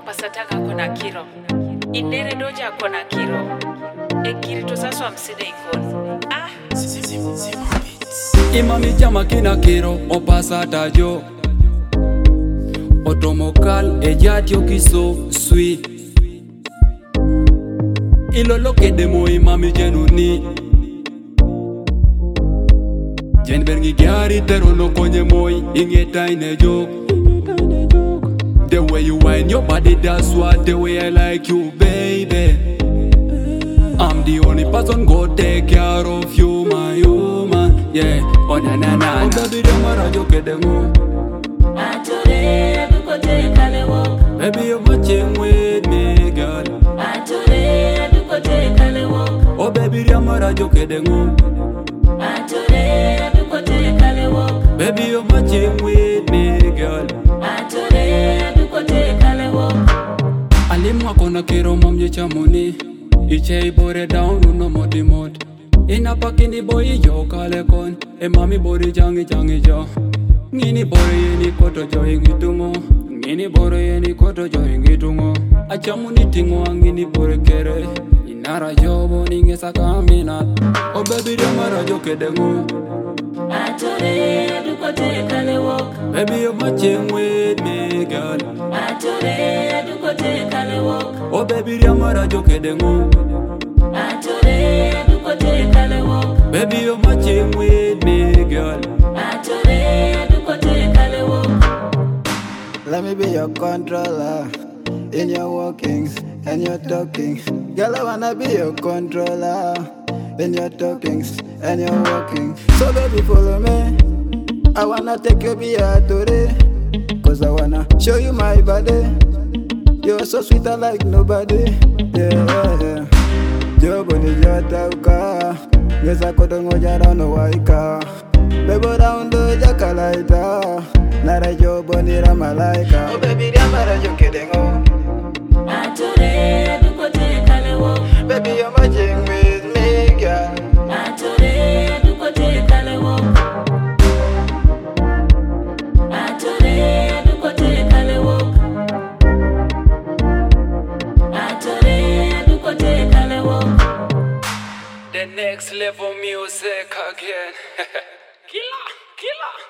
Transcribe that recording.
pasataka kona kiro. Inere doja kona kiro. Ekiri to saswa mside ikon. Imami chama kina kiro opasata jo. Otomokal ejatio kiso sweet. Ilolo kedemo imami jenuni. Jen bergi gyari tero no konye moi ingeta ine joke. The way you whine your body, that's what the way I like you, baby. I'm the only person go take care of you, my woman. Yeah, oh na na na. Oh baby, don't worry, you get them all. Atore, duko te kale walk. Baby, you're watching with me, girl. Atore, duko te kale walk. Oh baby, don't worry, you get them all. Atore, duko te kale walk. Baby, you're watching with me, girl. Atore, duko te kale walk. Alimwa kona kiro mamje chamoni. Iche bore down no modi mod. Ina pakini boy yo kale kon. E mami bori jangi jangi jo. Ngini bore yeni koto jo ingi tungo. Ngini bore yeni koto jo ingi tungo. Achamuni tingo angini bore kere. Inara jobo ninge sakamina. Oh baby demara jo kedengo. Atore, duko te kale walk. Baby you're matching with me, girl. Atore, duko te kale walk. Oh baby demara jo kedengo. Atore, duko te kale walk. Baby you're matching with me, girl. Atore, duko te kale walk. Let me be your controller in your walkings and your talking. Girl, I wanna be your controller in your talkings and your walking. So baby, follow me. I wanna take you be a today, 'cause I wanna show you my body. You're so sweet, I like nobody. Yeah. Jobo ni jota uka, ngeza kodongo jara no waika. Bebo raundo jakalaita, nara jobo ni ramalaika. Oh baby, ramara jokedengo. Atore, duko te kale walk. Baby, you're matching with me, girl. Atore, duko te kale walk. Atore, duko te kale walk. Atore, duko te kale walk. The next level music again. Killer.